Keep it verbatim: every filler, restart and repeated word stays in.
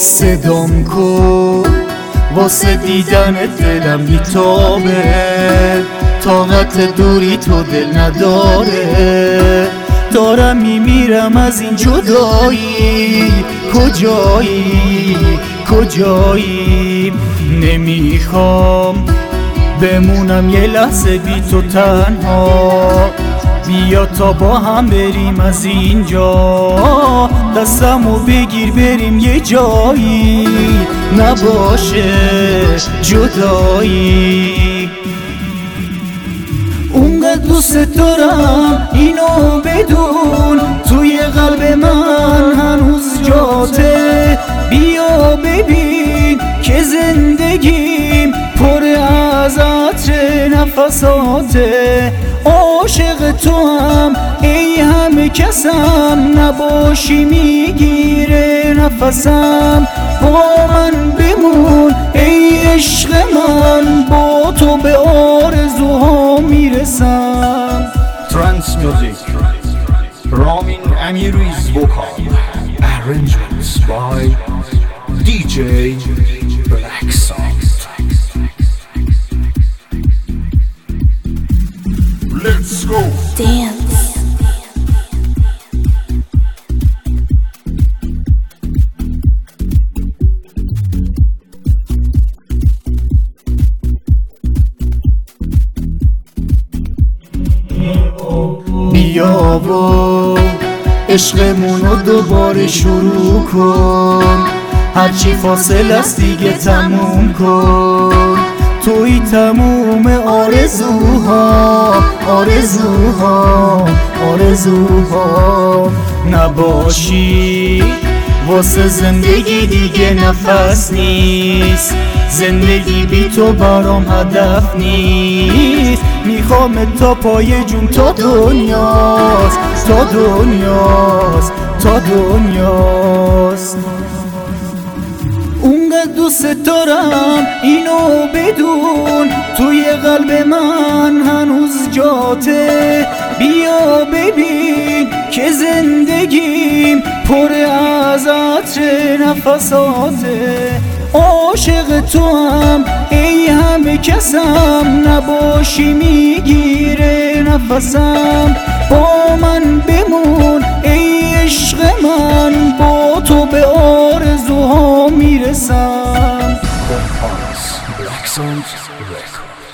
صدام کن واسه دیدن دلم بیتابه، طاقت دوری تو دل نداره. دارم میمیرم از این جدایی، کجایی کجایی. نمیخوام بمونم یه لحظه بی تو تنها، بیا تا با هم بریم از اینجا. دستمو بگیر بریم یه جایی، نباشه جدایی. اونقدر دوست دارم اینو بدون، توی قلب من هنوز جاته. بیا ببین که زندگیم پر از عطر نفساته. عاشق تو هم ای همه کسم، نباشی میگیره نفسم. با من بمون ای عشق من، با تو به آرزوها میرسم. Trance music, Ramin Amiri's vocal, arrangements by دی جی Black Sound. Let's go. Dance. بیا و عشقمونو دوباره شروع کن، هرچی فاصله است دیگه تموم کن. توی تموم آرزوها آرزوها آرزوها. نباشی واسه زندگی دیگه نفس نیست، زندگی بی تو برام هدف نیست. میخوام تا پای جون تا دنیاست، تا دنیاست تا دنیاست. اونقدر دوست دارم اینو بدون، توی قلب من هنوز جاته. بیا ببین که زندگیم پر از عطر نفساته. عاشق تو هم ای همه کسم، نباشی میگیره نفسم. با من بمون ای عشق من، با تو به آرزوها میرسم. Black Sound Records.